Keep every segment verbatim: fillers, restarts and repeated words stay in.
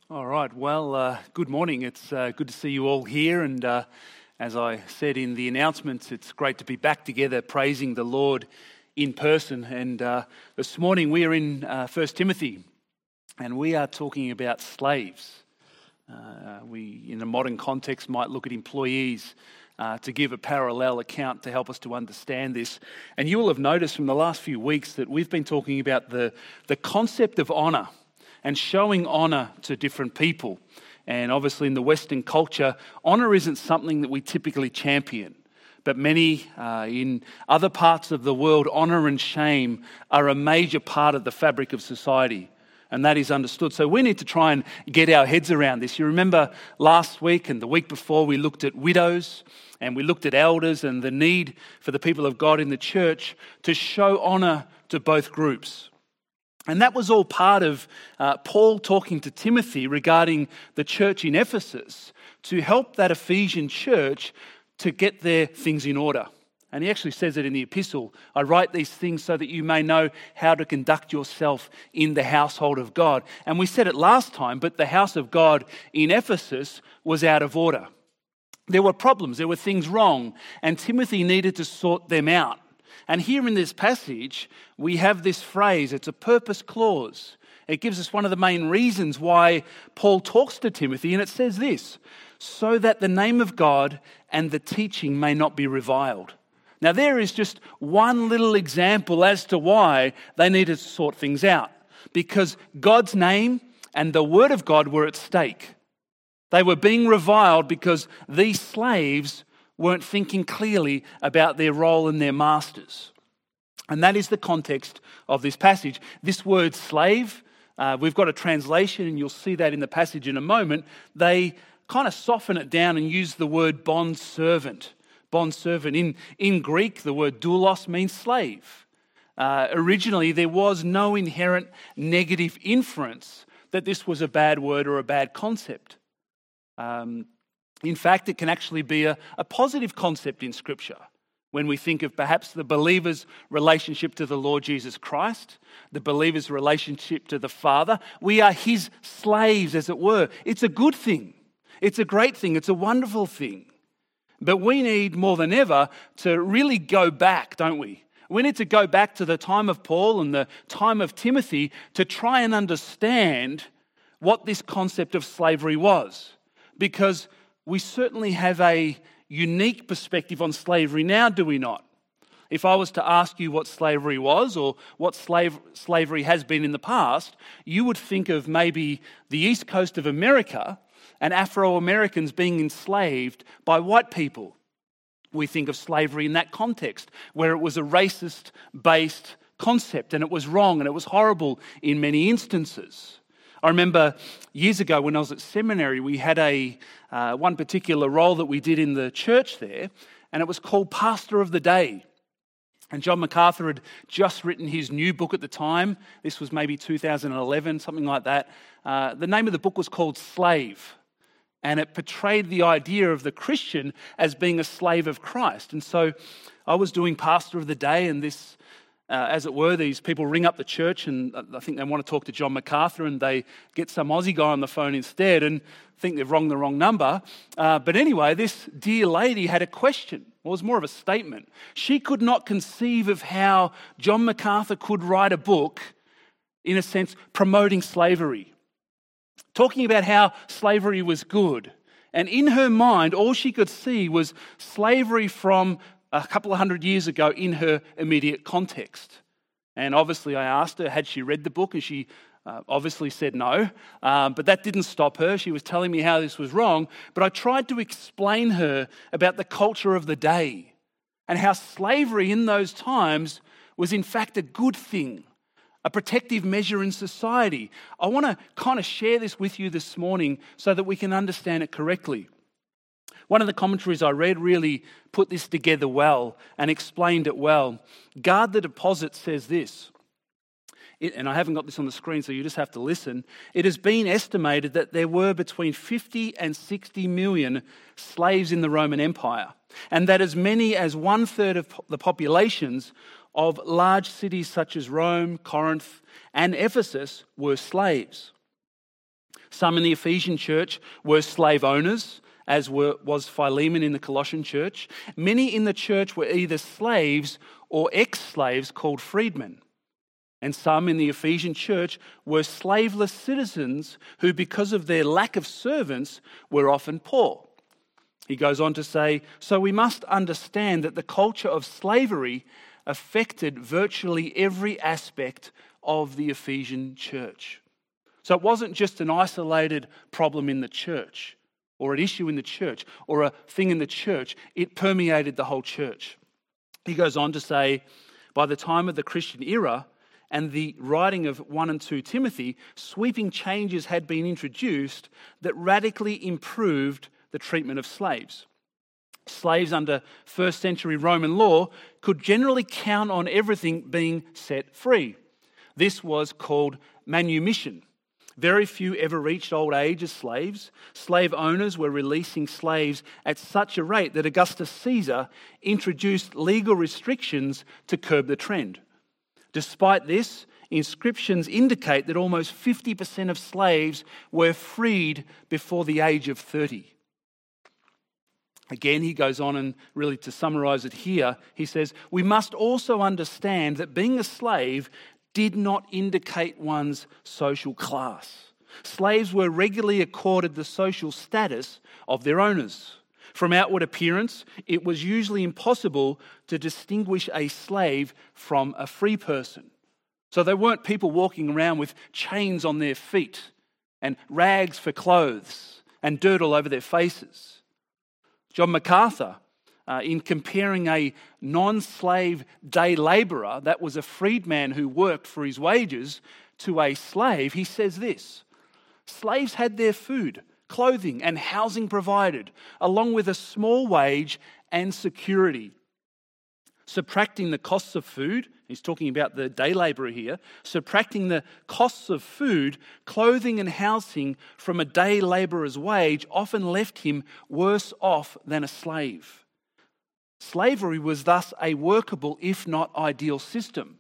All right, well, uh, good morning. It's uh, good to see you all here. And uh, as I said in the announcements, it's great to be back together praising the Lord in person. And uh, this morning we are in uh, First Timothy, and we are talking about slaves. Uh, we, in a modern context, might look at employees uh, to give a parallel account to help us to understand this. And you will have noticed from the last few weeks that we've been talking about the, the concept of honour and showing honour to different people. And obviously in the Western culture, honour isn't something that we typically champion. But many uh, in other parts of the world, honour and shame are a major part of the fabric of society. And that is understood. So we need to try and get our heads around this. You remember last week and the week before we looked at widows and we looked at elders and the need for the people of God in the church to show honour to both groups. And that was all part of uh, Paul talking to Timothy regarding the church in Ephesus to help that Ephesian church to get their things in order. And he actually says it in the epistle, I write these things so that you may know how to conduct yourself in the household of God. And we said it last time, but the house of God in Ephesus was out of order. There were problems, there were things wrong, and Timothy needed to sort them out. And here in this passage, we have this phrase, it's a purpose clause. It gives us one of the main reasons why Paul talks to Timothy, and it says this, so that the name of God and the teaching may not be reviled. Now there is just one little example as to why they needed to sort things out. Because God's name and the word of God were at stake. They were being reviled because these slaves weren't thinking clearly about their role and their masters. And that is the context of this passage. This word slave, uh, we've got a translation and you'll see that in the passage in a moment. They kind of soften it down and use the word bond servant. Bond servant. In, in Greek, the word doulos means slave. Uh, originally, there was no inherent negative inference that this was a bad word or a bad concept. Um, In fact, it can actually be a, a positive concept in Scripture when we think of perhaps the believer's relationship to the Lord Jesus Christ, the believer's relationship to the Father. We are his slaves, as it were. It's a good thing. It's a great thing. It's a wonderful thing. But we need more than ever to really go back, don't we? We need to go back to the time of Paul and the time of Timothy to try and understand what this concept of slavery was. Because we certainly have a unique perspective on slavery now, do we not? If I was to ask you what slavery was or what slave, slavery has been in the past, you would think of maybe the east coast of America and Afro-Americans being enslaved by white people. We think of slavery in that context, where it was a racist-based concept and it was wrong and it was horrible in many instances. I remember years ago when I was at seminary, we had a uh, one particular role that we did in the church there, and it was called Pastor of the Day. And John MacArthur had just written his new book at the time. This was maybe two thousand eleven, something like that. Uh, the name of the book was called Slave, and it portrayed the idea of the Christian as being a slave of Christ. And so I was doing Pastor of the Day, and this Uh, as it were, these people ring up the church and I think they want to talk to John MacArthur and they get some Aussie guy on the phone instead and think they've rung the wrong number. Uh, but anyway, this dear lady had a question. Well, it was more of a statement. She could not conceive of how John MacArthur could write a book, in a sense, promoting slavery, talking about how slavery was good. And in her mind, all she could see was slavery from a couple of hundred years ago in her immediate context. And obviously I asked her, had she read the book? And she uh, obviously said no. Um, but that didn't stop her. She was telling me how this was wrong. But I tried to explain her about the culture of the day and how slavery in those times was in fact a good thing, a protective measure in society. I want to kind of share this with you this morning so that we can understand it correctly. One of the commentaries I read really put this together well and explained it well. Guard the Deposit says this, it, and I haven't got this on the screen, so you just have to listen. It has been estimated that there were between fifty and sixty million slaves in the Roman Empire, and that as many as one third of the populations of large cities such as Rome, Corinth, and Ephesus were slaves. Some in the Ephesian church were slave owners, as were, was Philemon in the Colossian church. Many in the church were either slaves or ex-slaves called freedmen. And some in the Ephesian church were slaveless citizens who, because of their lack of servants, were often poor. He goes on to say, so we must understand that the culture of slavery affected virtually every aspect of the Ephesian church. So it wasn't just an isolated problem in the church, or an issue in the church, or a thing in the church. It permeated the whole church. He goes on to say, by the time of the Christian era and the writing of First and Second Timothy, sweeping changes had been introduced that radically improved the treatment of slaves. Slaves under first century Roman law could generally count on everything being set free. This was called manumission. Very few ever reached old age as slaves. Slave owners were releasing slaves at such a rate that Augustus Caesar introduced legal restrictions to curb the trend. Despite this, inscriptions indicate that almost fifty percent of slaves were freed before the age of thirty. Again, he goes on, and really to summarize it here, he says, we must also understand that being a slave did not indicate one's social class. Slaves were regularly accorded the social status of their owners. From outward appearance, it was usually impossible to distinguish a slave from a free person. So they weren't people walking around with chains on their feet and rags for clothes and dirt all over their faces. John MacArthur, Uh, in comparing a non-slave day labourer, that was a freedman who worked for his wages, to a slave, he says this: slaves had their food, clothing and housing provided, along with a small wage and security. Subtracting the costs of food, he's talking about the day labourer here, subtracting the costs of food, clothing and housing from a day labourer's wage often left him worse off than a slave. Slavery was thus a workable, if not ideal, system.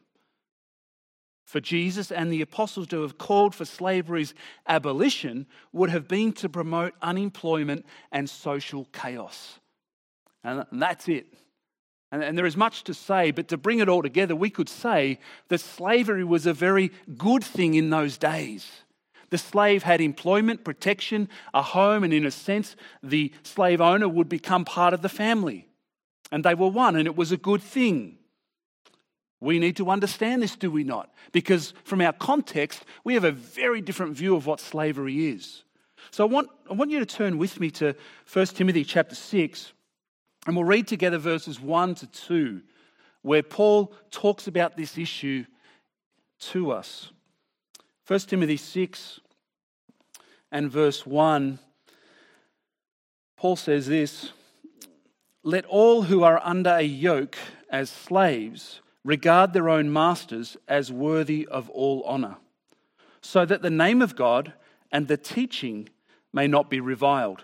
For Jesus and the apostles to have called for slavery's abolition would have been to promote unemployment and social chaos. And that's it. And there is much to say, but to bring it all together, we could say that slavery was a very good thing in those days. The slave had employment, protection, a home, and in a sense, the slave owner would become part of the family. And they were one, and it was a good thing. We need to understand this, do we not? Because from our context, we have a very different view of what slavery is. So I want, I want you to turn with me to First Timothy chapter six, and we'll read together verses one to two, where Paul talks about this issue to us. First Timothy six and verse one, Paul says this: let all who are under a yoke as slaves regard their own masters as worthy of all honour, so that the name of God and the teaching may not be reviled.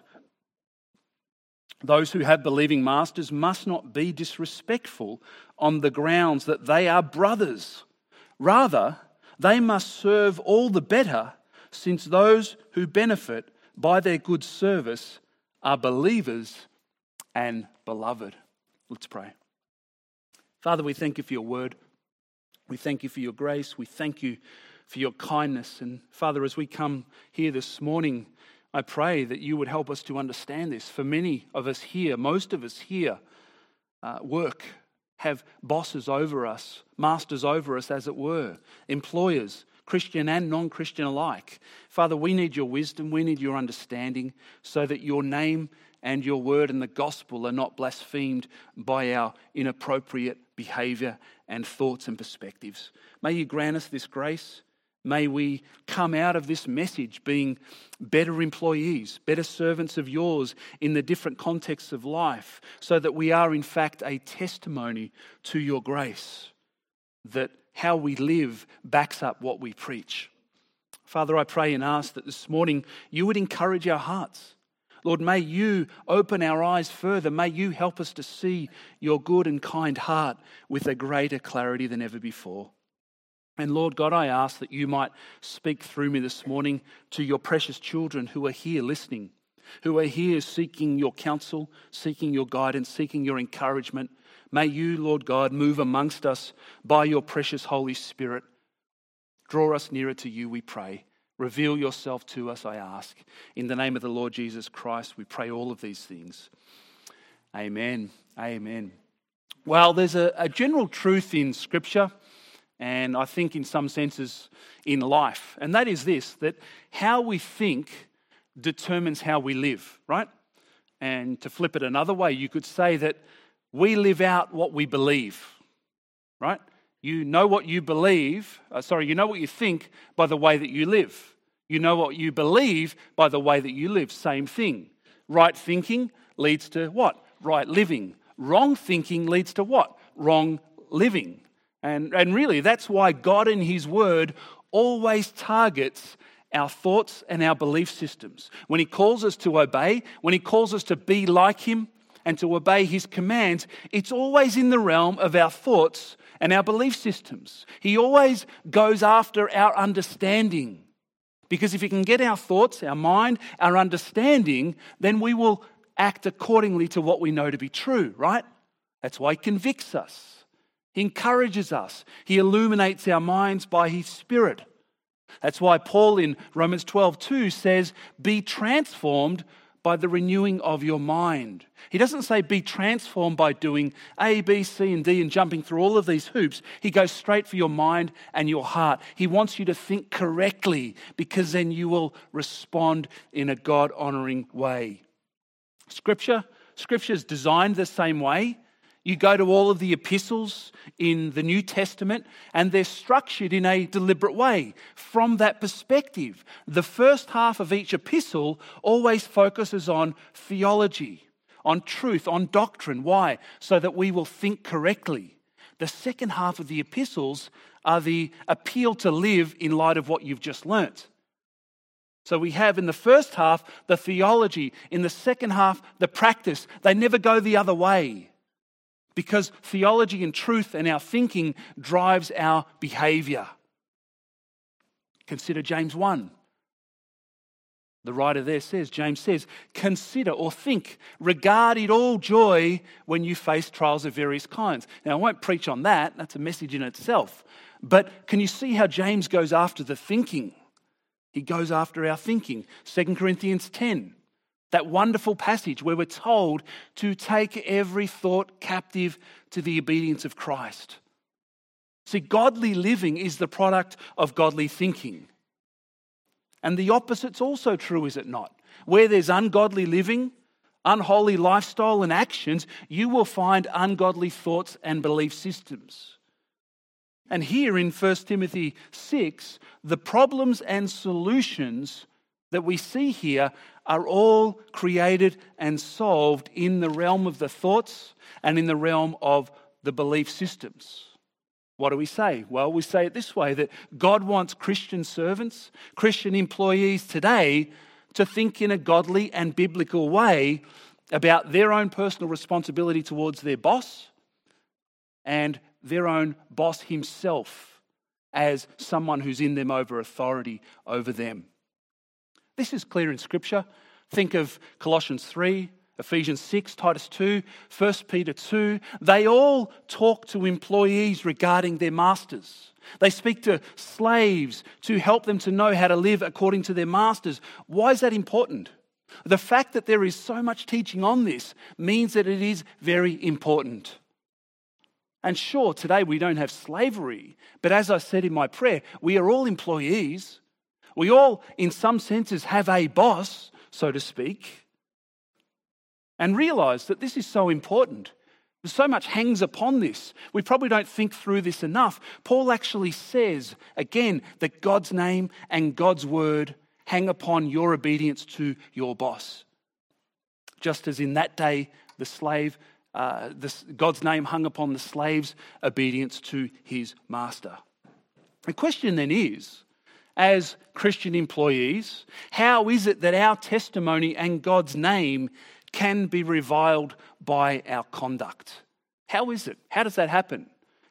Those who have believing masters must not be disrespectful on the grounds that they are brothers. Rather, they must serve all the better, since those who benefit by their good service are believers and beloved. Let's pray. Father, we thank you for your word. We thank you for your grace. We thank you for your kindness. And Father, as we come here this morning, I pray that you would help us to understand this. For many of us here, most of us here, uh, work, have bosses over us, masters over us, as it were, employers, Christian and non-Christian alike. Father, we need your wisdom, we need your understanding, so that your name and your word and the gospel are not blasphemed by our inappropriate behaviour and thoughts and perspectives. May you grant us this grace. May we come out of this message being better employees, better servants of yours in the different contexts of life, so that we are in fact a testimony to your grace, that how we live backs up what we preach. Father, I pray and ask that this morning you would encourage our hearts. Lord, may you open our eyes further. May you help us to see your good and kind heart with a greater clarity than ever before. And Lord God, I ask that you might speak through me this morning to your precious children who are here listening, who are here seeking your counsel, seeking your guidance, seeking your encouragement. May you, Lord God, move amongst us by your precious Holy Spirit. Draw us nearer to you, we pray. Reveal yourself to us, I ask. In the name of the Lord Jesus Christ, we pray all of these things. Amen. Amen. Well, there's a, a general truth in Scripture, and I think in some senses in life, and that is this, that how we think determines how we live, right? And to flip it another way, you could say that we live out what we believe, right? You know what you believe, uh, sorry, you know what you think by the way that you live. You know what you believe by the way that you live. Same thing. Right thinking leads to what? Right living. Wrong thinking leads to what? Wrong living. And, and really, that's why God in his word always targets our thoughts and our belief systems. When he calls us to obey, when he calls us to be like him and to obey his commands, it's always in the realm of our thoughts and our belief systems. He always goes after our understanding. Because if he can get our thoughts, our mind, our understanding, then we will act accordingly to what we know to be true, right? That's why he convicts us. He encourages us. He illuminates our minds by his Spirit. That's why Paul in Romans twelve two says, be transformed by the renewing of your mind. He doesn't say be transformed by doing A, B, C, and D and jumping through all of these hoops. He goes straight for your mind and your heart. He wants you to think correctly because then you will respond in a God-honoring way. Scripture, Scripture is designed the same way. You go to all of the epistles in the New Testament and they're structured in a deliberate way. From that perspective, the first half of each epistle always focuses on theology, on truth, on doctrine. Why? So that we will think correctly. The second half of the epistles are the appeal to live in light of what you've just learnt. So we have in the first half the theology, in the second half the practice. They never go the other way. Because theology and truth and our thinking drives our behavior. Consider James one. The writer there says, James says, consider or think, regard it all joy when you face trials of various kinds. Now, I won't preach on that. That's a message in itself. But can you see how James goes after the thinking? He goes after our thinking. Second Corinthians ten. That wonderful passage where we're told to take every thought captive to the obedience of Christ. See, godly living is the product of godly thinking. And the opposite's also true, is it not? Where there's ungodly living, unholy lifestyle and actions, you will find ungodly thoughts and belief systems. And here in First Timothy six, the problems and solutions that we see here are all created and solved in the realm of the thoughts and in the realm of the belief systems. What do we say? Well, we say it this way, that God wants Christian servants, Christian employees today to think in a godly and biblical way about their own personal responsibility towards their boss and their own boss himself as someone who's in them over authority over them. This is clear in Scripture. Think of Colossians three, Ephesians six, Titus two, First Peter two. They all talk to employees regarding their masters. They speak to slaves to help them to know how to live according to their masters. Why is that important? The fact that there is so much teaching on this means that it is very important. And sure, today we don't have slavery, but as I said in my prayer, we are all employees. We all, in some senses, have a boss, so to speak, and realize that this is so important. So much hangs upon this. We probably don't think through this enough. Paul actually says, again, that God's name and God's word hang upon your obedience to your boss. Just as in that day, the slave, uh, this, God's name hung upon the slave's obedience to his master. The question then is, as Christian employees, how is it that our testimony and God's name can be reviled by our conduct? How is it? How does that happen?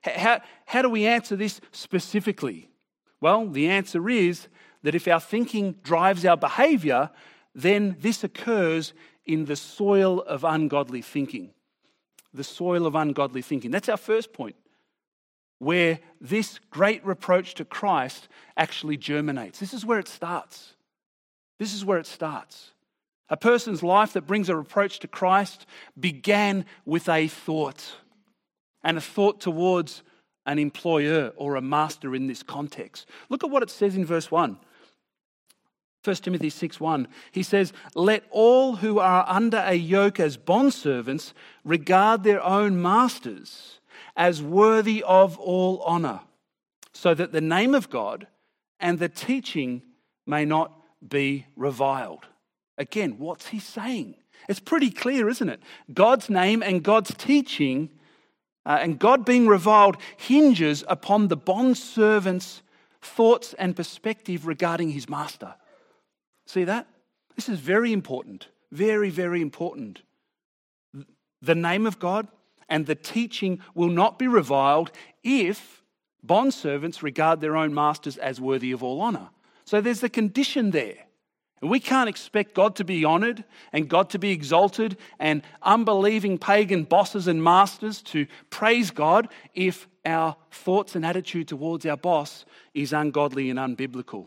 How, how do we answer this specifically? Well, the answer is that if our thinking drives our behavior, then this occurs in the soil of ungodly thinking. The soil of ungodly thinking. That's our first point, where this great reproach to Christ actually germinates. This is where it starts. This is where it starts. A person's life that brings a reproach to Christ began with a thought, and a thought towards an employer or a master in this context. Look at what it says in verse one. First Timothy six one, he says, "Let all who are under a yoke as bondservants regard their own masters as worthy of all honour, so that the name of God and the teaching may not be reviled." Again, what's he saying? It's pretty clear, isn't it? God's name and God's teaching uh, and God being reviled hinges upon the bondservant's thoughts and perspective regarding his master. See that? This is very important. Very, very important. The name of God and the teaching will not be reviled if bondservants regard their own masters as worthy of all honour. So there's a condition there. And we can't expect God to be honoured and God to be exalted and unbelieving pagan bosses and masters to praise God if our thoughts and attitude towards our boss is ungodly and unbiblical.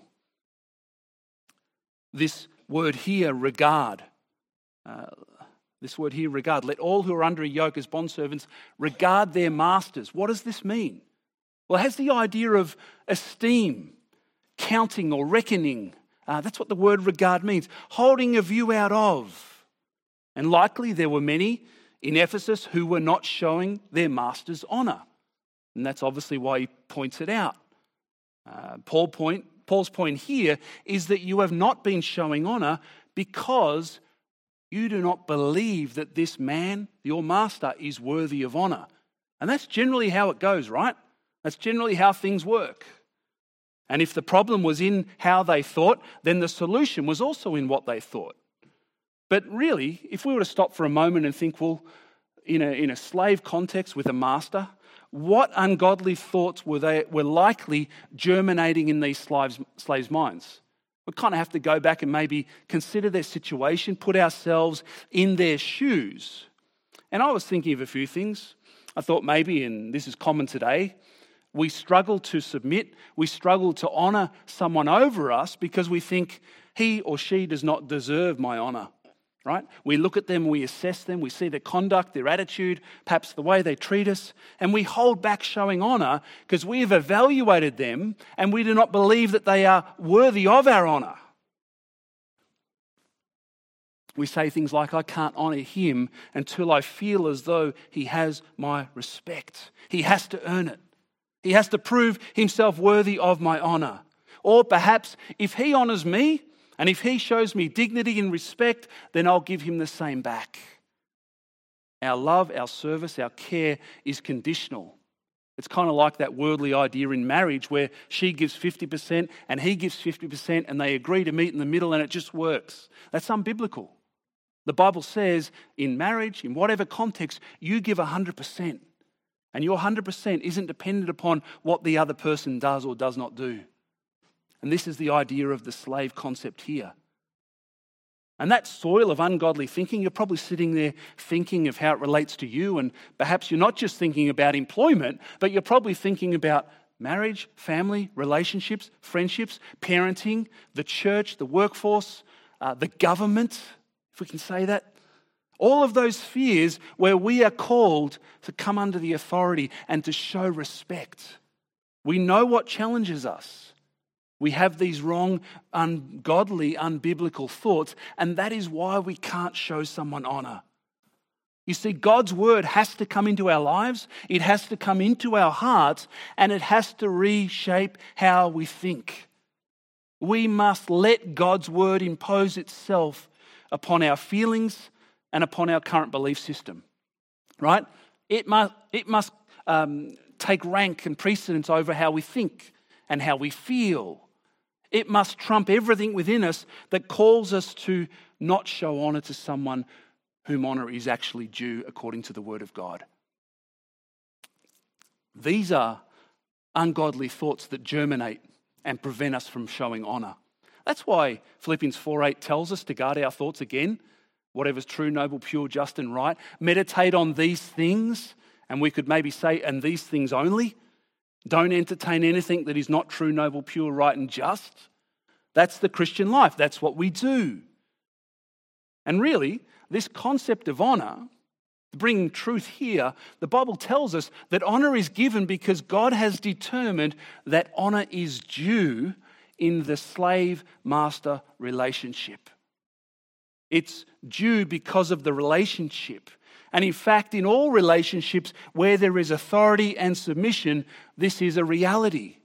This word here, regard, uh, this word here, regard, let all who are under a yoke as bondservants regard their masters. What does this mean? Well, it has the idea of esteem, counting or reckoning. Uh, that's what the word regard means. Holding a view out of. And likely there were many in Ephesus who were not showing their masters honour. And that's obviously why he points it out. Uh, Paul point, Paul's point here is that you have not been showing honour because you do not believe that this man, your master, is worthy of honour. And that's generally how it goes, right? That's generally how things work. And if the problem was in how they thought, then the solution was also in what they thought. But really, if we were to stop for a moment and think, well, in a, in a slave context with a master, what ungodly thoughts were they were likely germinating in these slaves, slaves' minds? We kind of have to go back and maybe consider their situation, put ourselves in their shoes. And I was thinking of a few things. I thought maybe, and this is common today, we struggle to submit, we struggle to honour someone over us because we think he or she does not deserve my honour, right? We look at them, we assess them, we see their conduct, their attitude, perhaps the way they treat us, and we hold back showing honour because we have evaluated them and we do not believe that they are worthy of our honour. We say things like, I can't honour him until I feel as though he has my respect. He has to earn it. He has to prove himself worthy of my honour. Or perhaps if he honours me and if he shows me dignity and respect, then I'll give him the same back. Our love, our service, our care is conditional. It's kind of like that worldly idea in marriage where she gives fifty percent and he gives fifty percent and they agree to meet in the middle and it just works. That's unbiblical. The Bible says in marriage, in whatever context, you give one hundred percent. And your one hundred percent isn't dependent upon what the other person does or does not do. And this is the idea of the slave concept here. And that soil of ungodly thinking, you're probably sitting there thinking of how it relates to you, and perhaps you're not just thinking about employment, but you're probably thinking about marriage, family, relationships, friendships, parenting, the church, the workforce, uh, the government, if we can say that. All of those spheres where we are called to come under the authority and to show respect. We know what challenges us. We have these wrong, ungodly, unbiblical thoughts, and that is why we can't show someone honour. You see, God's word has to come into our lives, it has to come into our hearts, and it has to reshape how we think. We must let God's word impose itself upon our feelings and upon our current belief system, right? It must, it must um, take rank and precedence over how we think and how we feel. It must trump everything within us that calls us to not show honour to someone whom honour is actually due according to the word of God. These are ungodly thoughts that germinate and prevent us from showing honour. That's why Philippians four eight tells us to guard our thoughts again, whatever's true, noble, pure, just and right. Meditate on these things, and we could maybe say, and these things only. Don't entertain anything that is not true, noble, pure, right and just. That's the Christian life. That's what we do. And really, this concept of honour, bringing truth here, the Bible tells us that honour is given because God has determined that honour is due in the slave-master relationship. It's due because of the relationship. And in fact, in all relationships where there is authority and submission, this is a reality.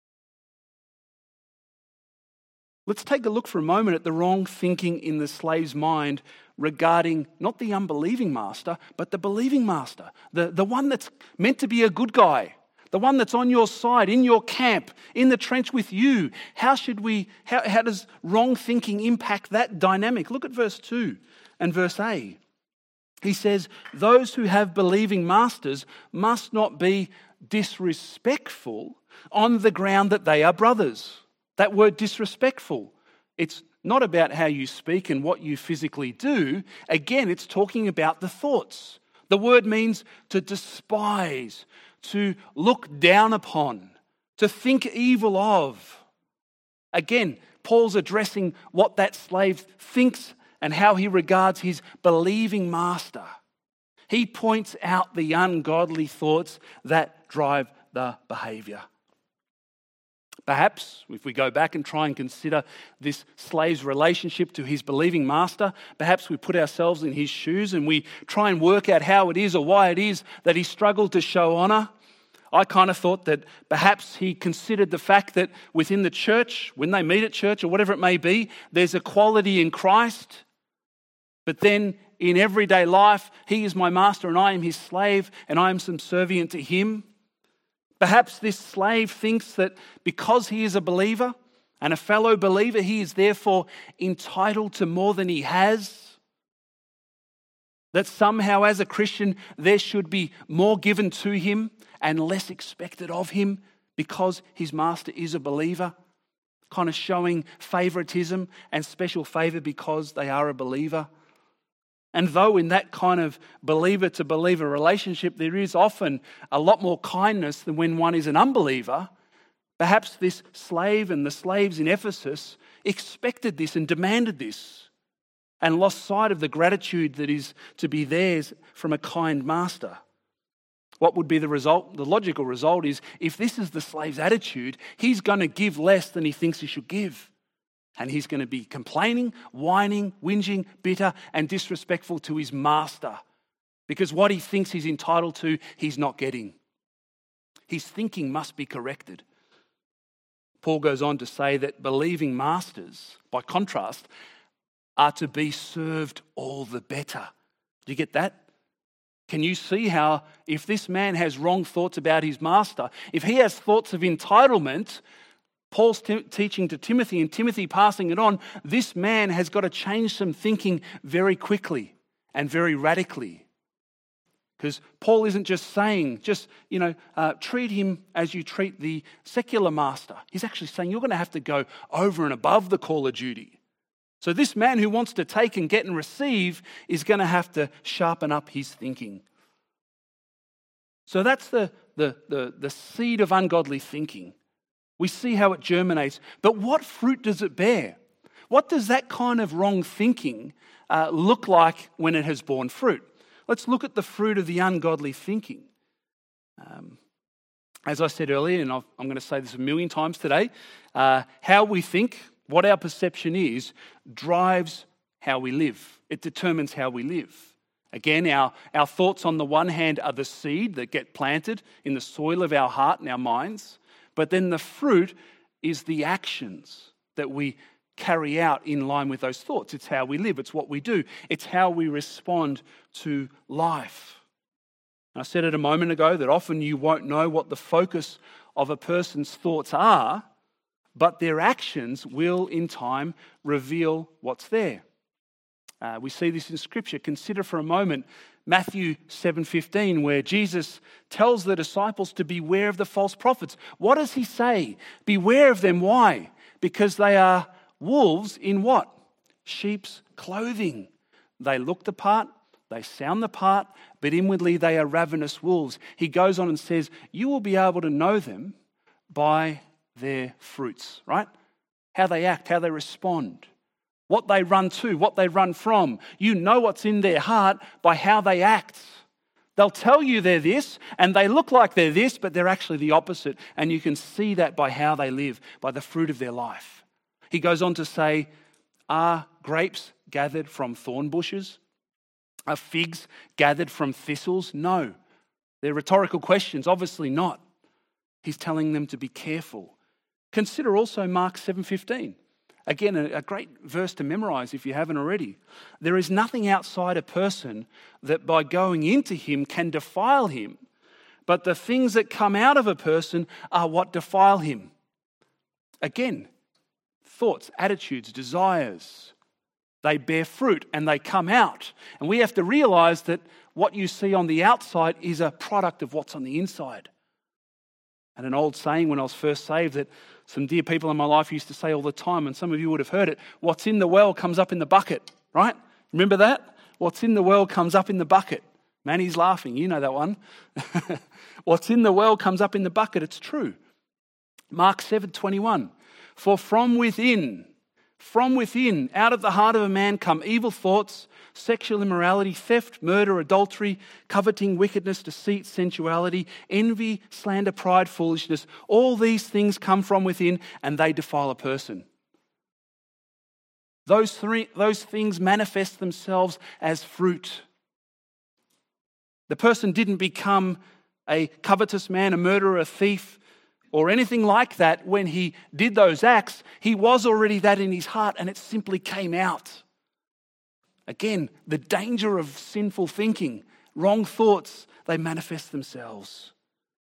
Let's take a look for a moment at the wrong thinking in the slave's mind regarding not the unbelieving master, but the believing master, the, the one that's meant to be a good guy, the one that's on your side, in your camp, in the trench with you. How should we, how, how does wrong thinking impact that dynamic? Look at verse two and verse A. He says, those who have believing masters must not be disrespectful on the ground that they are brothers. That word disrespectful, it's not about how you speak and what you physically do. Again, it's talking about the thoughts. The word means to despise, to look down upon, to think evil of. Again, Paul's addressing what that slave thinks and how he regards his believing master. He points out the ungodly thoughts that drive the behaviour. Perhaps, if we go back and try and consider this slave's relationship to his believing master, perhaps we put ourselves in his shoes and we try and work out how it is or why it is that he struggled to show honour. I kind of thought that perhaps he considered the fact that within the church, when they meet at church or whatever it may be, there's equality in Christ. But then in everyday life, he is my master and I am his slave and I am subservient to him. Perhaps this slave thinks that because he is a believer and a fellow believer, he is therefore entitled to more than he has. That somehow as a Christian, there should be more given to him and less expected of him because his master is a believer, kind of showing favoritism and special favor because they are a believer. And though in that kind of believer-to-believer relationship there is often a lot more kindness than when one is an unbeliever, perhaps this slave and the slaves in Ephesus expected this and demanded this and lost sight of the gratitude that is to be theirs from a kind master. What would be the result? The logical result is if this is the slave's attitude, he's going to give less than he thinks he should give. And he's going to be complaining, whining, whinging, bitter, and disrespectful to his master. Because what he thinks he's entitled to, he's not getting. His thinking must be corrected. Paul goes on to say that believing masters, by contrast, are to be served all the better. Do you get that? Can you see how if this man has wrong thoughts about his master, if he has thoughts of entitlement, Paul's t- teaching to Timothy and Timothy passing it on, this man has got to change some thinking very quickly and very radically. Because Paul isn't just saying, just, you know, uh, treat him as you treat the secular master. He's actually saying you're going to have to go over and above the call of duty. So this man who wants to take and get and receive is going to have to sharpen up his thinking. So that's the, the, the, the seed of ungodly thinking. We see how it germinates, but what fruit does it bear? What does that kind of wrong thinking uh, look like when it has borne fruit? Let's look at the fruit of the ungodly thinking. Um, as I said earlier, and I've, I'm going to say this a million times today, uh, how we think, what our perception is, drives how we live. It determines how we live. Again, our, our thoughts on the one hand are the seed that get planted in the soil of our heart and our minds. But then the fruit is the actions that we carry out in line with those thoughts. It's how we live. It's what we do. It's how we respond to life. And I said it a moment ago that often you won't know what the focus of a person's thoughts are, but their actions will in time reveal what's there. Uh, we see this in Scripture. Consider for a moment Matthew seven fifteen, where Jesus tells the disciples to beware of the false prophets. What does he say? Beware of them. Why? Because they are wolves in what? Sheep's clothing. They look the part, they sound the part, but inwardly they are ravenous wolves. He goes on and says, you will be able to know them by their fruits, right? How they act, how they respond. What they run to, what they run from. You know what's in their heart by how they act. They'll tell you they're this, and they look like they're this, but they're actually the opposite. And you can see that by how they live, by the fruit of their life. He goes on to say, are grapes gathered from thorn bushes? Are figs gathered from thistles? No. They're rhetorical questions, obviously not. He's telling them to be careful. Consider also Mark seven fifteen. Again, a, a great verse to memorize if you haven't already. There is nothing outside a person that by going into him can defile him, but the things that come out of a person are what defile him. Again, thoughts, attitudes, desires, they bear fruit and they come out. And we have to realize that what you see on the outside is a product of what's on the inside. And an old saying when I was first saved that some dear people in my life used to say all the time, and some of you would have heard it, what's in the well comes up in the bucket, right? Remember that? What's in the well comes up in the bucket. Manny's laughing, you know that one. What's in the well comes up in the bucket, it's true. Mark seven twenty-one, for from within, from within, out of the heart of a man come evil thoughts, sexual immorality, theft, murder, adultery, coveting, wickedness, deceit, sensuality, envy, slander, pride, foolishness. All these things come from within and they defile a person. Those three, those things manifest themselves as fruit. The person didn't become a covetous man, a murderer, a thief, or anything like that when he did those acts. He was already that in his heart and it simply came out. Again, the danger of sinful thinking, wrong thoughts, they manifest themselves.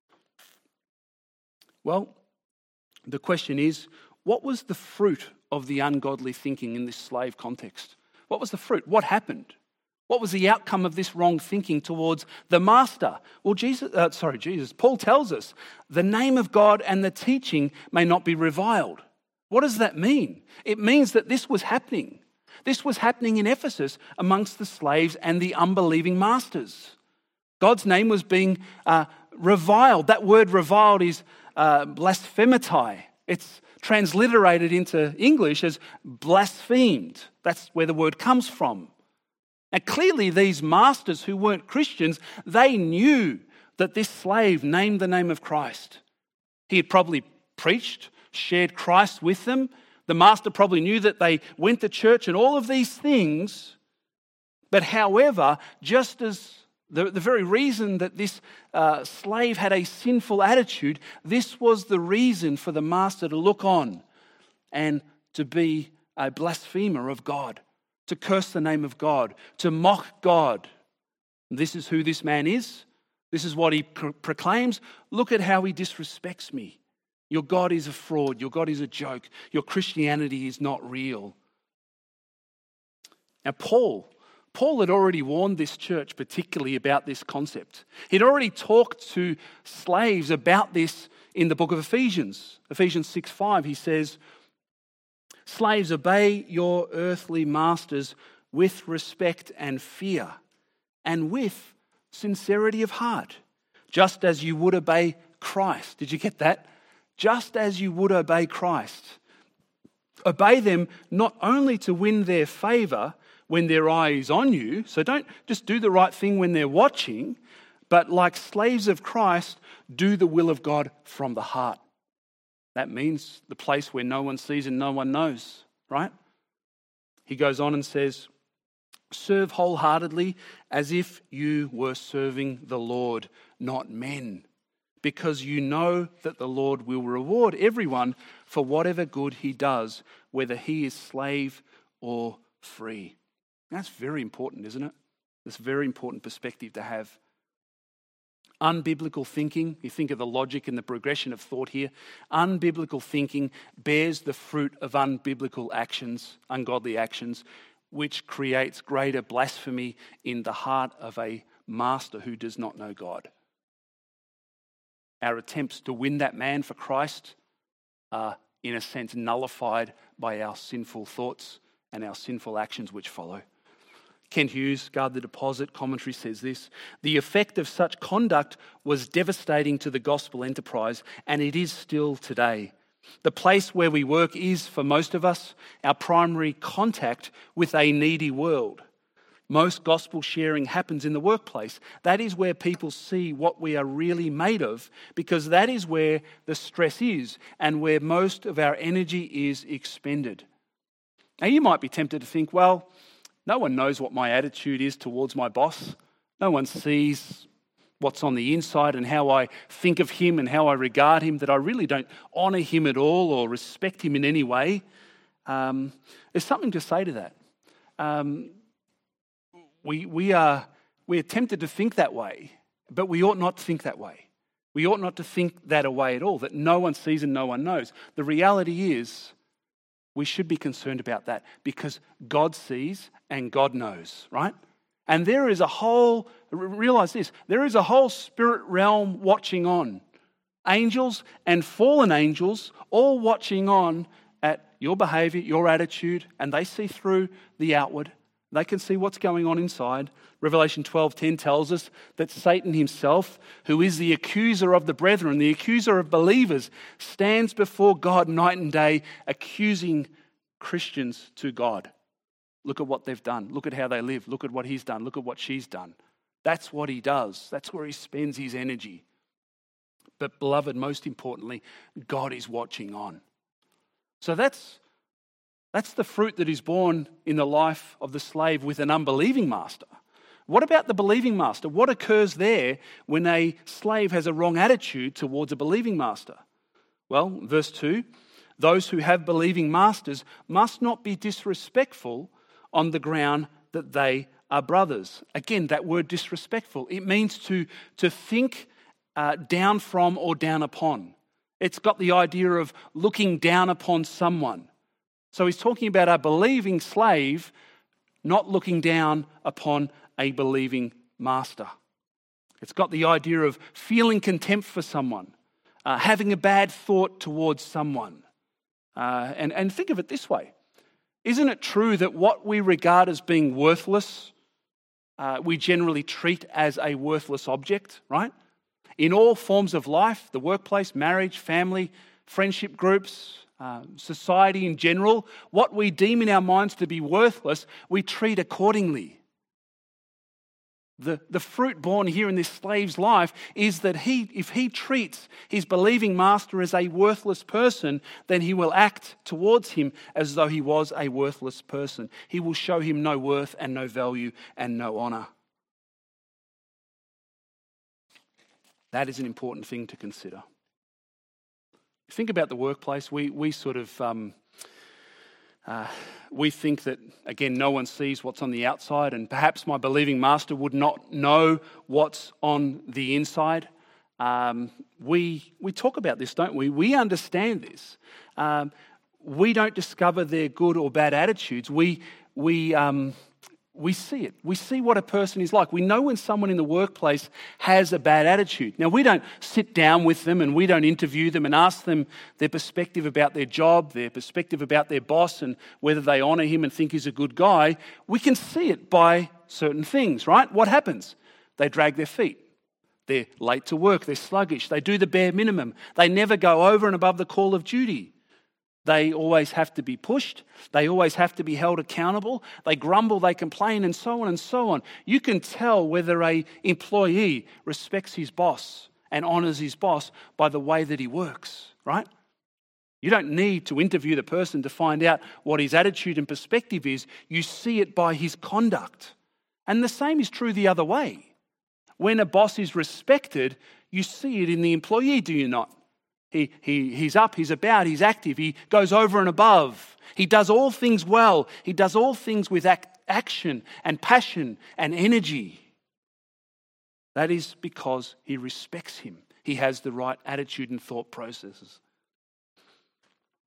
Well, the question is, what was the fruit of the ungodly thinking in this slave context? What was the fruit? What happened? What was the outcome of this wrong thinking towards the master? Well, Jesus, uh, sorry, Jesus, Paul tells us, the name of God and the teaching may not be reviled. What does that mean? It means that this was happening. This was happening in Ephesus amongst the slaves and the unbelieving masters. God's name was being uh, reviled. That word reviled is uh, blasphematai. It's transliterated into English as blasphemed. That's where the word comes from. Now, clearly, these masters who weren't Christians, they knew that this slave named the name of Christ. He had probably preached, shared Christ with them. The master probably knew that they went to church and all of these things. But however, just as the, the very reason that this uh, slave had a sinful attitude, this was the reason for the master to look on and to be a blasphemer of God, to curse the name of God, to mock God. This is who this man is. This is what he pro- proclaims. Look at how he disrespects me. Your God is a fraud. Your God is a joke. Your Christianity is not real. Now, Paul, Paul had already warned this church particularly about this concept. He'd already talked to slaves about this in the book of Ephesians. Ephesians six five, he says, slaves, obey your earthly masters with respect and fear and with sincerity of heart, just as you would obey Christ. Did you get that? Just as you would obey Christ. Obey them not only to win their favor when their eye is on you, so don't just do the right thing when they're watching, but like slaves of Christ, do the will of God from the heart. That means the place where no one sees and no one knows, right? He goes on and says, serve wholeheartedly as if you were serving the Lord, not men, because you know that the Lord will reward everyone for whatever good he does, whether he is slave or free. That's very important, isn't it? It's a very important perspective to have. Unbiblical thinking, you think of the logic and the progression of thought here, unbiblical thinking bears the fruit of unbiblical actions, ungodly actions, which creates greater blasphemy in the heart of a master who does not know God. Our attempts to win that man for Christ are, in a sense, nullified by our sinful thoughts and our sinful actions which follow. Kent Hughes, Guard the Deposit commentary, says this: the effect of such conduct was devastating to the gospel enterprise, and it is still today. The place where we work is, for most of us, our primary contact with a needy world. Most gospel sharing happens in the workplace. That is where people see what we are really made of, because that is where the stress is and where most of our energy is expended. Now, you might be tempted to think, well, no one knows what my attitude is towards my boss. No one sees what's on the inside and how I think of him and how I regard him, that I really don't honour him at all or respect him in any way. Um, there's something to say to that. Um, we, we are we are tempted to think that way, but we ought not to think that way. We ought not to think that away at all, that no one sees and no one knows. The reality is, we should be concerned about that because God sees and God knows, right? And there is a whole, realize this, there is a whole spirit realm watching on. Angels and fallen angels all watching on at your behavior, your attitude, and they see through the outward. They can see what's going on inside. Revelation twelve ten tells us that Satan himself, who is the accuser of the brethren, the accuser of believers, stands before God night and day accusing Christians to God. Look at what they've done. Look at how they live. Look at what he's done. Look at what she's done. That's what he does. That's where he spends his energy. But beloved, most importantly, God is watching on. So that's That's the fruit that is born in the life of the slave with an unbelieving master. What about the believing master? What occurs there when a slave has a wrong attitude towards a believing master? Well, verse two, those who have believing masters must not be disrespectful on the ground that they are brothers. Again, that word disrespectful, it means to, to think uh, down from or down upon. It's got the idea of looking down upon someone. So he's talking about a believing slave not looking down upon a believing master. It's got the idea of feeling contempt for someone, uh, having a bad thought towards someone. Uh, and, and think of it this way. Isn't it true that what we regard as being worthless, uh, we generally treat as a worthless object, right? In all forms of life, the workplace, marriage, family, friendship groups, Uh, society in general, what we deem in our minds to be worthless, we treat accordingly. The, the fruit born here in this slave's life is that he, if he treats his believing master as a worthless person, then he will act towards him as though he was a worthless person. He will show him no worth and no value and no honour. That is an important thing to consider. Think about the workplace. We we sort of um, uh, we think that, again, no one sees what's on the outside, and perhaps my believing master would not know what's on the inside. Um, we we talk about this, don't we? We understand this. Um, we don't discover their good or bad attitudes. We we um, we see it. We see what a person is like. We know when someone in the workplace has a bad attitude. Now, we don't sit down with them and we don't interview them and ask them their perspective about their job, their perspective about their boss and whether they honour him and think he's a good guy. We can see it by certain things, right? What happens? They drag their feet. They're late to work. They're sluggish. They do the bare minimum. They never go over and above the call of duty. They always have to be pushed. They always have to be held accountable. They grumble, they complain, and so on and so on. You can tell whether an employee respects his boss and honours his boss by the way that he works, right? You don't need to interview the person to find out what his attitude and perspective is. You see it by his conduct. And the same is true the other way. When a boss is respected, you see it in the employee, do you not? He, he, he's up, he's about, he's active, he goes over and above. He does all things well. He does all things with ac- action and passion and energy. That is because he respects him. He has the right attitude and thought processes.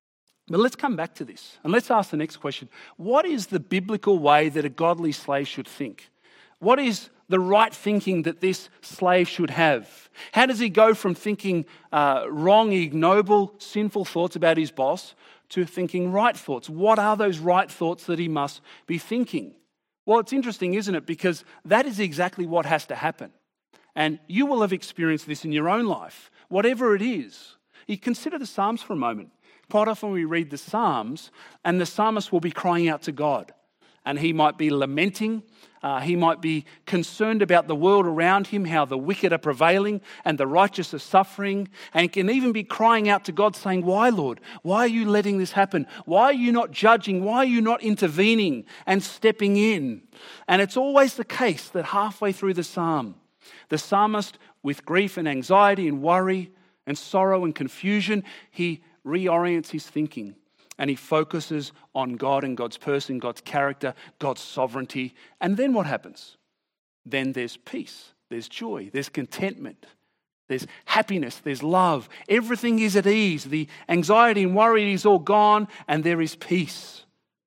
But let's come back to this and let's ask the next question. What is the biblical way that a godly slave should think? What is the right thinking that this slave should have? How does he go from thinking uh, wrong, ignoble, sinful thoughts about his boss to thinking right thoughts? What are those right thoughts that he must be thinking? Well, it's interesting, isn't it? Because that is exactly what has to happen. And you will have experienced this in your own life, whatever it is. You consider the Psalms for a moment. Quite often we read the Psalms and the psalmist will be crying out to God. And he might be lamenting, uh, he might be concerned about the world around him, how the wicked are prevailing and the righteous are suffering. And he can even be crying out to God saying, why, Lord? Why are you letting this happen? Why are you not judging? Why are you not intervening and stepping in? And it's always the case that halfway through the psalm, the psalmist, with grief and anxiety and worry and sorrow and confusion, he reorients his thinking and he focuses on God and God's person, God's character, God's sovereignty. And then what happens? Then there's peace, there's joy, there's contentment, there's happiness, there's love. Everything is at ease. The anxiety and worry is all gone and there is peace.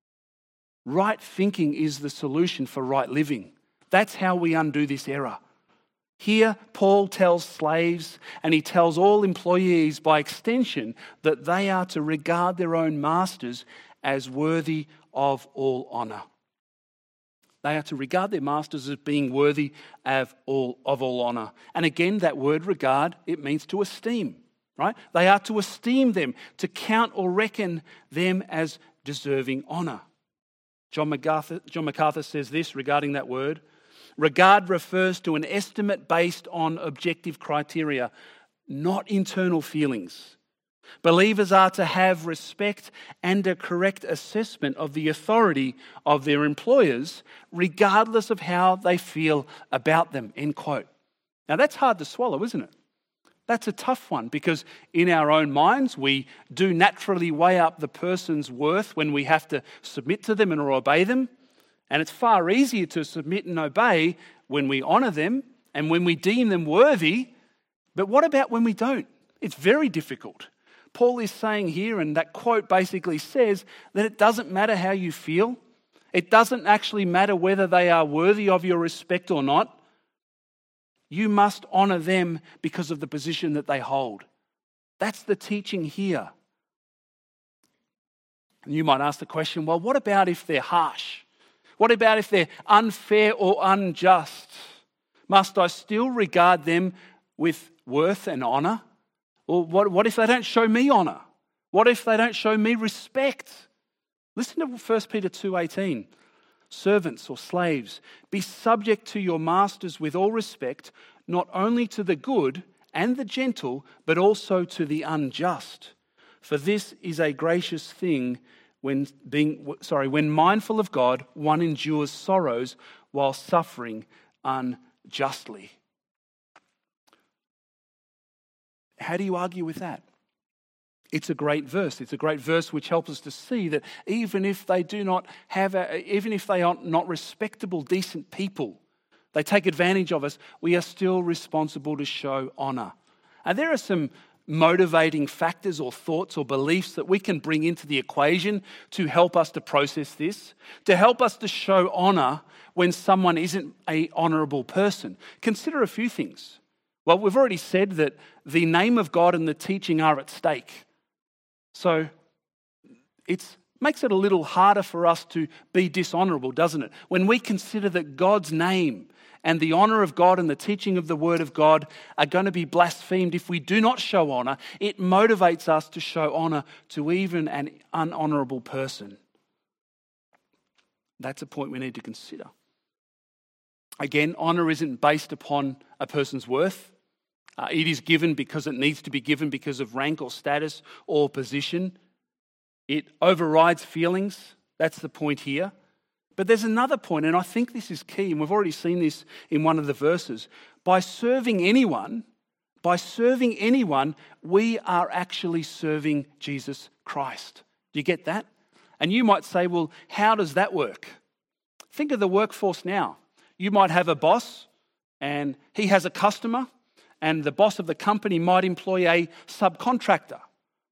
Right thinking is the solution for right living. That's how we undo this error. Here, Paul tells slaves and he tells all employees by extension that they are to regard their own masters as worthy of all honour. They are to regard their masters as being worthy of all, of all honour. And again, that word regard, it means to esteem, right? They are to esteem them, to count or reckon them as deserving honour. John MacArthur, John MacArthur says this regarding that word. Regard refers to an estimate based on objective criteria, not internal feelings. Believers are to have respect and a correct assessment of the authority of their employers, regardless of how they feel about them, end quote. Now that's hard to swallow, isn't it? That's a tough one because in our own minds, we do naturally weigh up the person's worth when we have to submit to them and or obey them. And it's far easier to submit and obey when we honour them and when we deem them worthy. But what about when we don't? It's very difficult. Paul is saying here, and that quote basically says that it doesn't matter how you feel. It doesn't actually matter whether they are worthy of your respect or not. You must honour them because of the position that they hold. That's the teaching here. And you might ask the question, well, what about if they're harsh? What about if they're unfair or unjust? Must I still regard them with worth and honour? Or what, what if they don't show me honour? What if they don't show me respect? Listen to First Peter two eighteen. Servants or slaves, be subject to your masters with all respect, not only to the good and the gentle, but also to the unjust. For this is a gracious thing. When being sorry, when mindful of God, one endures sorrows while suffering unjustly. How do you argue with that? It's a great verse. It's a great verse which helps us to see that even if they do not have, a, even if they are not respectable, decent people, they take advantage of us, we are still responsible to show honour. And there are some motivating factors or thoughts or beliefs that we can bring into the equation to help us to process this, to help us to show honour when someone isn't an honourable person. Consider a few things. Well, we've already said that the name of God and the teaching are at stake. So it makes it a little harder for us to be dishonourable, doesn't it? When we consider that God's name and the honour of God and the teaching of the Word of God are going to be blasphemed if we do not show honour, it motivates us to show honour to even an unhonourable person. That's a point we need to consider. Again, honour isn't based upon a person's worth. Uh, it is given because it needs to be given because of rank or status or position. It overrides feelings. That's the point here. But there's another point, and I think this is key, and we've already seen this in one of the verses. By serving anyone, by serving anyone, we are actually serving Jesus Christ. Do you get that? And you might say, well, how does that work? Think of the workforce now. You might have a boss, and he has a customer, and the boss of the company might employ a subcontractor.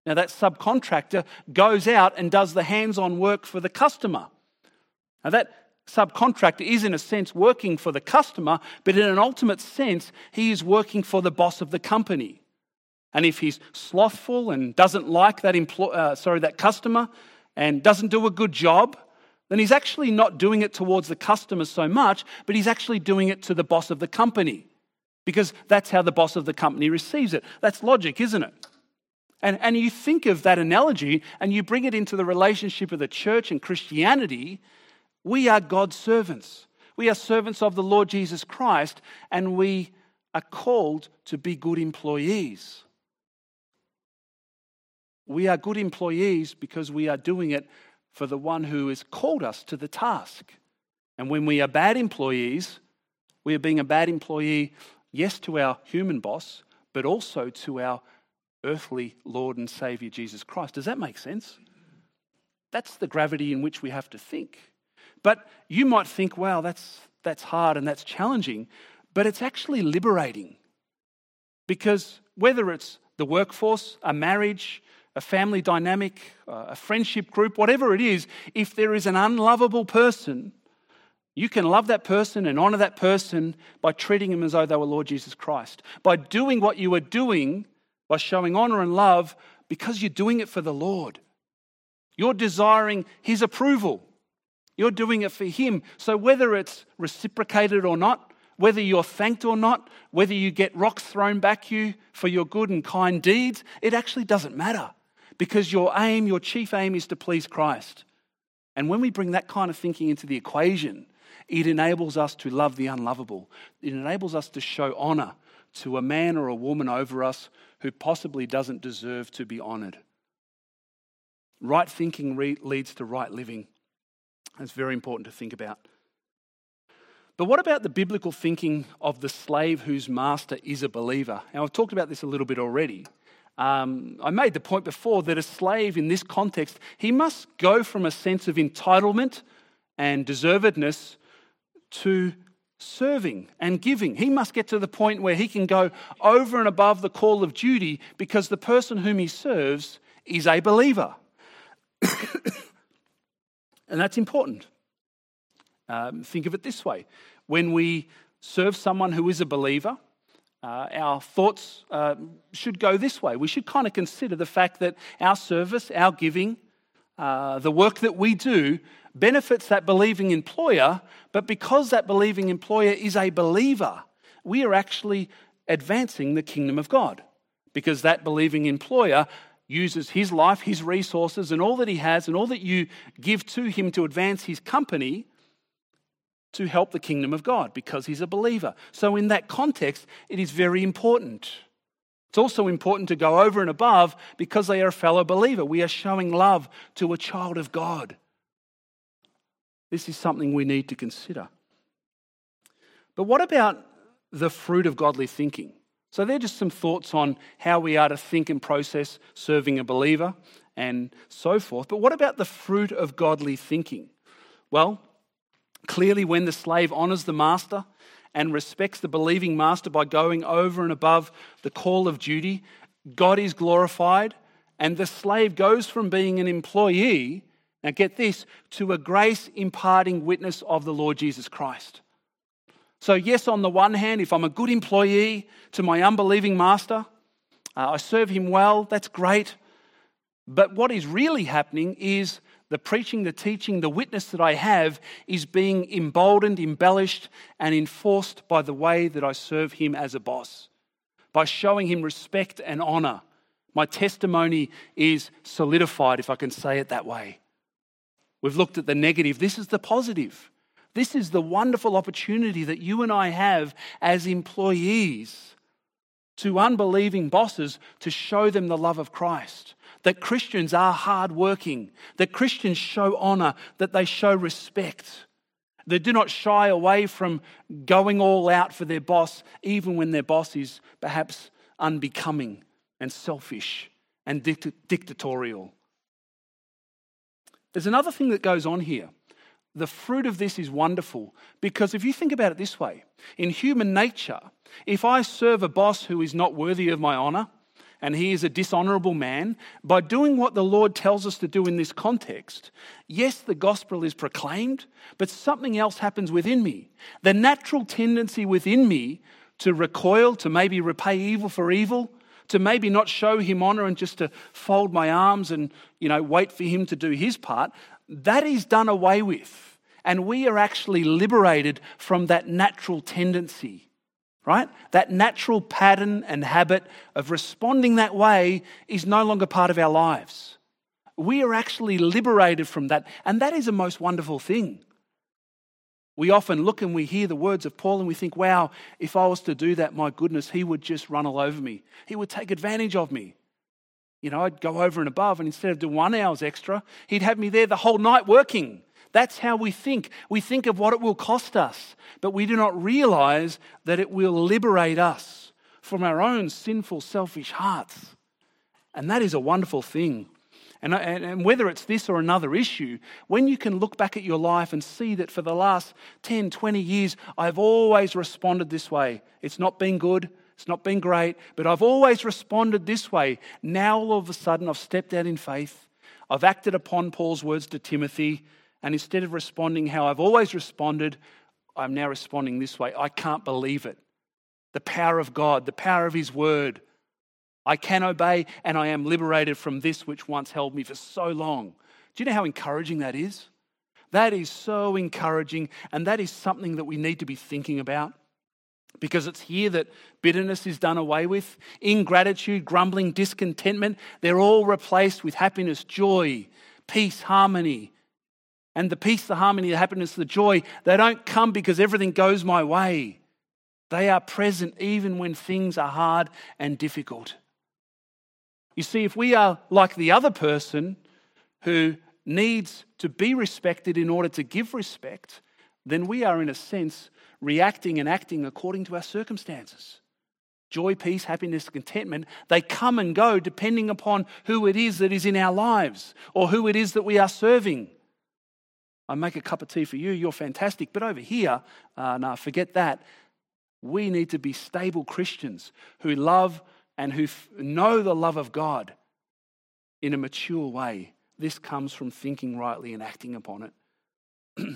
Now that subcontractor goes out and does the hands-on work for the customer. Now that subcontractor is in a sense working for the customer, but in an ultimate sense, he is working for the boss of the company. And if he's slothful and doesn't like that employ- uh, sorry, that customer and doesn't do a good job, then he's actually not doing it towards the customer so much, but he's actually doing it to the boss of the company, because that's how the boss of the company receives it. That's logic, isn't it? And, and you think of that analogy and you bring it into the relationship of the church and Christianity. We are God's servants. We are servants of the Lord Jesus Christ, and we are called to be good employees. We are good employees because we are doing it for the one who has called us to the task. And when we are bad employees, we are being a bad employee, yes, to our human boss, but also to our earthly Lord and Saviour Jesus Christ. Does that make sense? That's the gravity in which we have to think. But you might think, wow, that's that's hard and that's challenging, but it's actually liberating. Because whether it's the workforce, a marriage, a family dynamic, a friendship group, whatever it is, if there is an unlovable person, you can love that person and honour that person by treating them as though they were Lord Jesus Christ. By doing what you are doing, by showing honour and love, because you're doing it for the Lord. You're desiring His approval. You're doing it for Him. So whether it's reciprocated or not, whether you're thanked or not, whether you get rocks thrown back you for your good and kind deeds, it actually doesn't matter, because your aim, your chief aim is to please Christ. And when we bring that kind of thinking into the equation, it enables us to love the unlovable. It enables us to show honour to a man or a woman over us who possibly doesn't deserve to be honoured. Right thinking re- leads to right living. That's very important to think about. But what about the biblical thinking of the slave whose master is a believer? Now, I've talked about this a little bit already. Um, I made the point before that a slave in this context, he must go from a sense of entitlement and deservedness to serving and giving. He must get to the point where he can go over and above the call of duty because the person whom he serves is a believer. And that's important. Um, think of it this way. When we serve someone who is a believer, uh, our thoughts uh, should go this way. We should kind of consider the fact that our service, our giving, uh, the work that we do benefits that believing employer, but because that believing employer is a believer, we are actually advancing the kingdom of God, because that believing employer uses his life, his resources, and all that he has, and all that you give to him to advance his company to help the kingdom of God, because he's a believer. So in that context, it is very important. It's also important to go over and above because they are a fellow believer. We are showing love to a child of God. This is something we need to consider. But what about the fruit of godly thinking? So they're just some thoughts on how we are to think and process serving a believer and so forth. But what about the fruit of godly thinking? Well, clearly when the slave honours the master and respects the believing master by going over and above the call of duty, God is glorified, and the slave goes from being an employee, now get this, to a grace-imparting witness of the Lord Jesus Christ. So yes, on the one hand, if I'm a good employee to my unbelieving master, uh, I serve him well, that's great. But what is really happening is the preaching, the teaching, the witness that I have is being emboldened, embellished, and enforced by the way that I serve him as a boss. By showing him respect and honour. My testimony is solidified, if I can say it that way. We've looked at the negative. This is the positive. This is the wonderful opportunity that you and I have as employees to unbelieving bosses to show them the love of Christ. That Christians are hardworking, that Christians show honour, that they show respect. They do not shy away from going all out for their boss, even when their boss is perhaps unbecoming and selfish and dict- dictatorial. There's another thing that goes on here. The fruit of this is wonderful because if you think about it this way, in human nature, if I serve a boss who is not worthy of my honour, and he is a dishonorable man, by doing what the Lord tells us to do in this context, yes, the gospel is proclaimed, but something else happens within me. The natural tendency within me to recoil, to maybe repay evil for evil, to maybe not show him honor and just to fold my arms and, you know, wait for him to do his part, that is done away with. And we are actually liberated from that natural tendency, right? That natural pattern and habit of responding that way is no longer part of our lives. We are actually liberated from that, and that is a most wonderful thing. We often look and we hear the words of Paul and we think, wow, if I was to do that, my goodness, he would just run all over me. He would take advantage of me. You know, I'd go over and above, and instead of doing one hour's extra, he'd have me there the whole night working. That's how we think. We think of what it will cost us, but we do not realize that it will liberate us from our own sinful, selfish hearts. And that is a wonderful thing. And, and whether it's this or another issue, when you can look back at your life and see that for the last ten, twenty years, I've always responded this way. It's not been good, it's not been great, but I've always responded this way. Now all of a sudden I've stepped out in faith. I've acted upon Paul's words to Timothy, and instead of responding how I've always responded, I'm now responding this way. I can't believe it. The power of God, the power of his word. I can obey, and I am liberated from this which once held me for so long. Do you know how encouraging that is? That is so encouraging, and that is something that we need to be thinking about, because it's here that bitterness is done away with. Ingratitude, grumbling, discontentment, they're all replaced with happiness, joy, peace, harmony. And the peace, the harmony, the happiness, the joy, they don't come because everything goes my way. They are present even when things are hard and difficult. You see, if we are like the other person who needs to be respected in order to give respect, then we are in a sense reacting and acting according to our circumstances. Joy, peace, happiness, contentment, they come and go depending upon who it is that is in our lives or who it is that we are serving. I make a cup of tea for you, you're fantastic, but over here, uh, no, forget that. We need to be stable Christians who love and who f- know the love of God in a mature way. This comes from thinking rightly and acting upon it.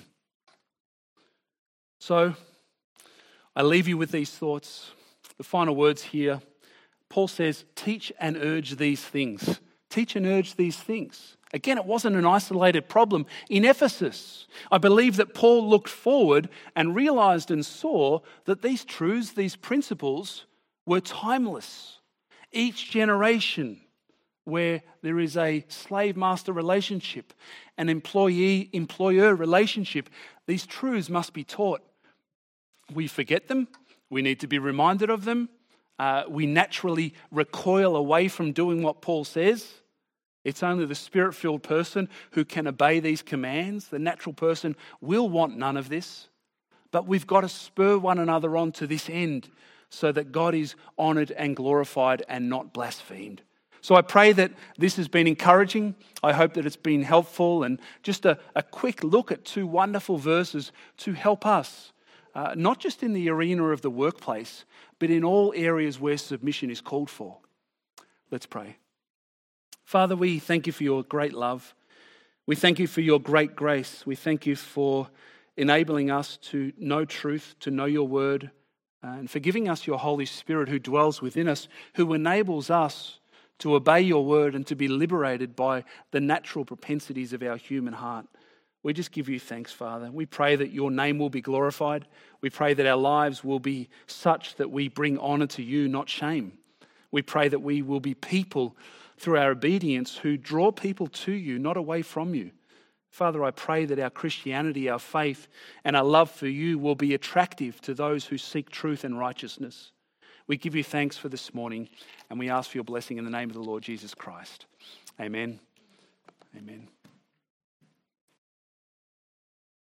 So, I leave you with these thoughts. The final words here. Paul says, teach and urge these things. Teach and urge these things. Again, it wasn't an isolated problem in Ephesus. I believe that Paul looked forward and realized and saw that these truths, these principles, were timeless. Each generation where there is a slave-master relationship, an employee-employer relationship, these truths must be taught. We forget them. We need to be reminded of them. Uh, we naturally recoil away from doing what Paul says. It's only the Spirit-filled person who can obey these commands. The natural person will want none of this. But we've got to spur one another on to this end, so that God is honoured and glorified and not blasphemed. So I pray that this has been encouraging. I hope that it's been helpful, and just a, a quick look at two wonderful verses to help us, uh, not just in the arena of the workplace, but in all areas where submission is called for. Let's pray. Father, we thank you for your great love. We thank you for your great grace. We thank you for enabling us to know truth, to know your word, and for giving us your Holy Spirit who dwells within us, who enables us to obey your word and to be liberated by the natural propensities of our human heart. We just give you thanks, Father. We pray that your name will be glorified. We pray that our lives will be such that we bring honour to you, not shame. We pray that we will be people through our obedience who draw people to you, not away from you. Father, I pray that our Christianity, our faith, and our love for you will be attractive to those who seek truth and righteousness. We give you thanks for this morning, and we ask for your blessing in the name of the Lord Jesus Christ. Amen. Amen.